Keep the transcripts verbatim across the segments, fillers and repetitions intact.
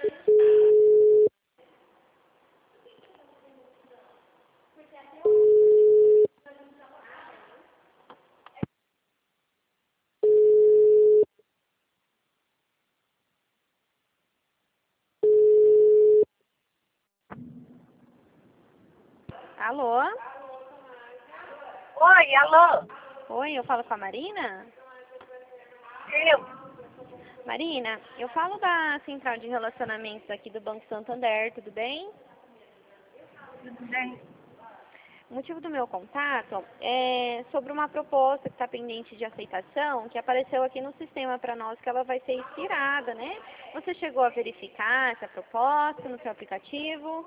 Alô? Oi, alô? Oi, eu falo com a Marina? Eu. Marina, eu falo da Central de Relacionamentos aqui do Banco Santander, tudo bem? Tudo bem? O motivo do meu contato é sobre uma proposta que está pendente de aceitação, que apareceu aqui no sistema para nós, que ela vai ser expirada, né? Você chegou a verificar essa proposta no seu aplicativo?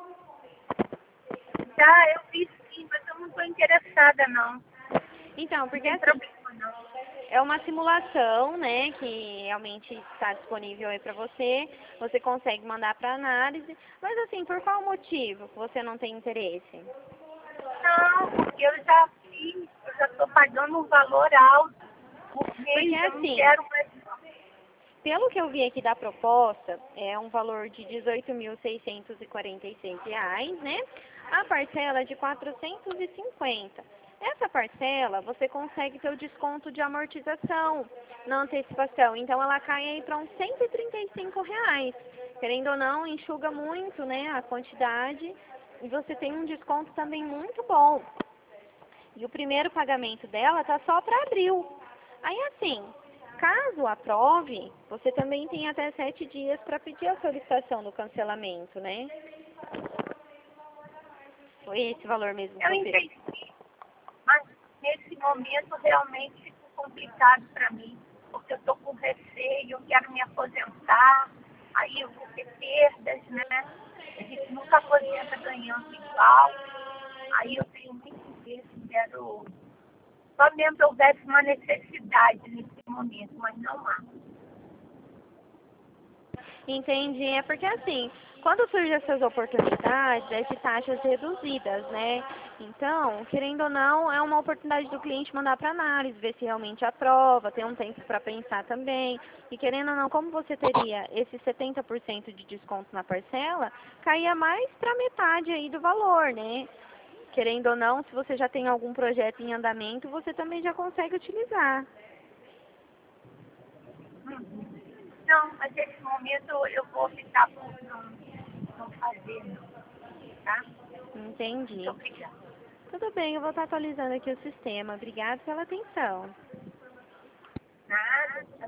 Já, eu fiz sim, mas eu não estou interessada, não. Então, Não porque tem assim, problema, não. é uma simulação, né, que realmente está disponível aí para você. Você consegue mandar para análise. Mas assim, por qual motivo que você não tem interesse? Não, porque eu já fiz, eu já estou pagando um valor alto por Porque mês, eu não assim, quero mais, não. pelo que eu vi aqui da proposta, é um valor de dezoito mil seiscentos e quarenta e seis reais, né? A parcela é de quatrocentos e cinquenta. Essa parcela, você consegue ter o desconto de amortização na antecipação. Então, ela cai aí para uns cento e trinta e cinco reais. Querendo ou não, enxuga muito, né, a quantidade. E você tem um desconto também muito bom. E o primeiro pagamento dela tá só para abril. Aí, assim, caso aprove, você também tem até sete dias para pedir a solicitação do cancelamento, né? Foi esse valor mesmo que Eu você... entendi, mas nesse momento realmente ficou complicado para mim, porque eu estou com receio, eu quero me aposentar, aí eu vou ter perdas, né? A gente nunca aposenta ganhando igual, aí eu tenho muito interesse, quero só mesmo que houvesse uma necessidade nesse momento, mas não há. Entendi. É porque, assim, quando surgem essas oportunidades, é de taxas reduzidas, né? Então, querendo ou não, é uma oportunidade do cliente mandar para análise, ver se realmente aprova, ter um tempo para pensar também. E querendo ou não, como você teria esse setenta por cento de desconto na parcela, caía mais para metade aí do valor, né? Querendo ou não, se você já tem algum projeto em andamento, você também já consegue utilizar. Hum. Não, mas nesse momento eu vou optar por não, não fazer, não, tá? Muito Entendi. obrigada. Tudo bem, eu vou estar atualizando aqui o sistema. Obrigada pela atenção. Nada,